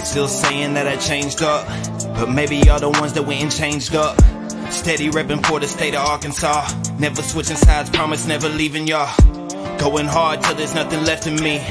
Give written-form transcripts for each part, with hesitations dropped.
Still saying that I changed up, but maybe y'all the ones that went and changed up. Steady reppin' for the state of Arkansas. Never switching sides, promise never leaving y'all. Going hard till there's nothing left in me.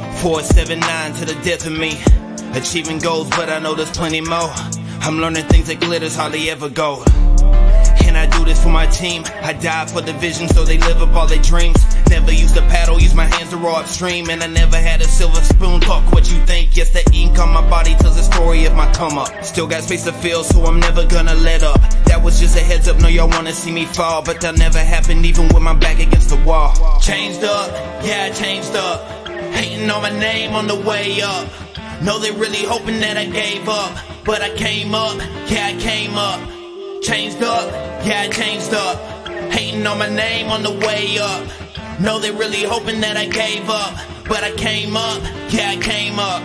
479 to the death of me. Achieving goals, but I know there's plenty more. I'm learning things that glitters hardly ever gold. And I do this for my team. I die for the vision so they live up all their dreams. Never used a paddle, use my hands to row upstream. And I never had a silver spoon, talk what you think. Yes, the ink on my body tells the story of my come up. Still got space to fill, so I'm never gonna let up. That was just a heads up, know y'all wanna see me fall, but that never happened even with my back against the wall. Changed up, yeah I changed up. Hating on my name on the way up. Know they really hoping that I gave up, but I came up, yeah I came up. Changed up, yeah I changed up. Hating on my name on the way up. Know they really hoping that I gave up, but I came up, yeah I came up.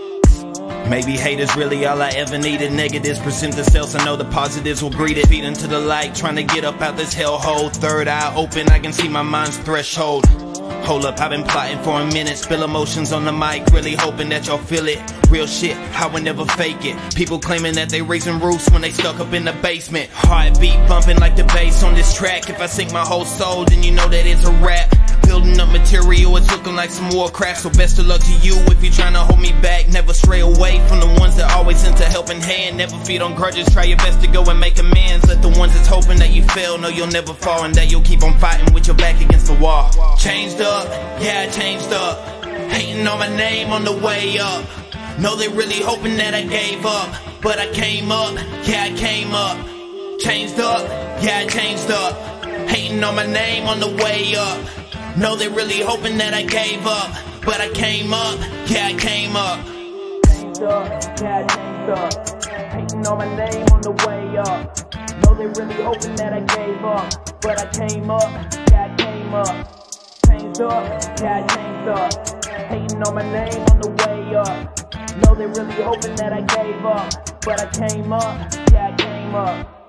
Maybe haters really all I ever needed. Negatives present themselves, I know the positives will greet it. Feet into the light, trying to get up out this hellhole. Third eye open, I can see my mind's threshold. Hold up, I've been plotting for a minute. Spill emotions on the mic, really hoping that y'all feel it. Real shit, I would never fake it. People claiming that they raising roofs when they stuck up in the basement. Heartbeat bumping like the bass on this track. If I sink my whole soul, then you know that it's a rap. Building up material, it's looking like some Warcraft. So best of luck to you if you're trying to hold me back. Never stray away from the ones that always send a helping hand. Never feed on grudges, try your best to go and make amends. Let the ones that's hoping that you fail know you'll never fall, and that you'll keep on fighting with your back against the wall. Changed up, yeah I changed up. Hating on my name on the way up. Know they really hoping that I gave up, but I came up, yeah I came up. Changed up, yeah I changed up. Hating on my name on the way up. Know they really hoping that I gave up, but I came up, yeah I came up. Changed up, yeah I changed up. Hating on my name on the way up. Know they really hoping that I gave up, but I came up, yeah I came up. Changed up, yeah I changed up. Hating on my name on the way up. Know they really hoping that I gave up, but I came up, yeah I came up.